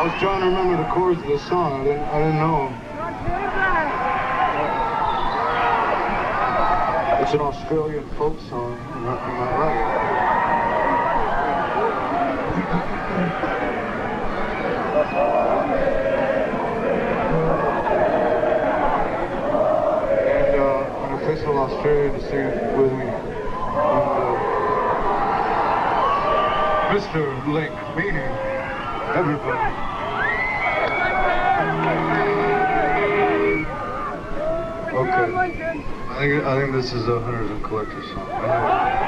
was trying to remember the chords of the song. I didn't know them. It's an Australian folk song. Am I right? And an official Australian to sing it with me. Mr. Link, meaning everybody. Okay. I think this is a Hunters and Collectors song.